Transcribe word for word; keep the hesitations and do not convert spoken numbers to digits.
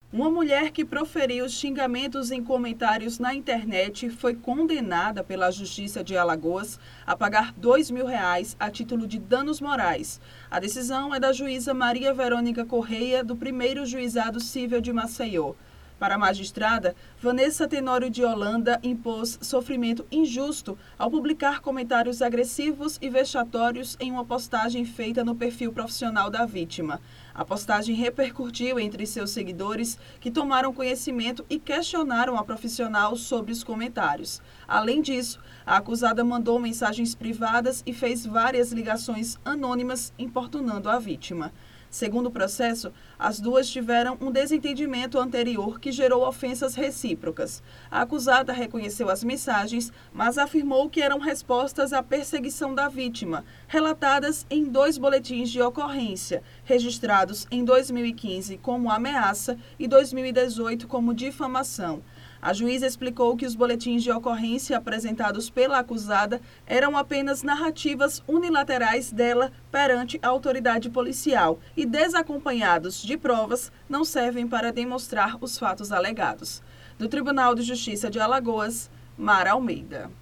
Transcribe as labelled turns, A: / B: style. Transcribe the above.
A: Uma mulher que proferiu xingamentos em comentários na internet foi condenada pela Justiça de Alagoas a pagar dois mil reais a título de danos morais. A decisão é da juíza Maria Verônica Correia, do primeiro Juizado Cível de Maceió. Para a magistrada, Vanessa Tenório de Holanda impôs sofrimento injusto ao publicar comentários agressivos e vexatórios em uma postagem feita no perfil profissional da vítima. A postagem repercutiu entre seus seguidores, que tomaram conhecimento e questionaram a profissional sobre os comentários. Além disso, a acusada mandou mensagens privadas e fez várias ligações anônimas importunando a vítima. Segundo o processo, as duas tiveram um desentendimento anterior que gerou ofensas recíprocas. A acusada reconheceu as mensagens, mas afirmou que eram respostas à perseguição da vítima, relatadas em dois boletins de ocorrência, registrados em dois mil e quinze como ameaça e dois mil e dezoito como difamação. A juíza explicou que os boletins de ocorrência apresentados pela acusada eram apenas narrativas unilaterais dela perante a autoridade policial e, desacompanhados de provas, não servem para demonstrar os fatos alegados. Do Tribunal de Justiça de Alagoas, Mara Almeida.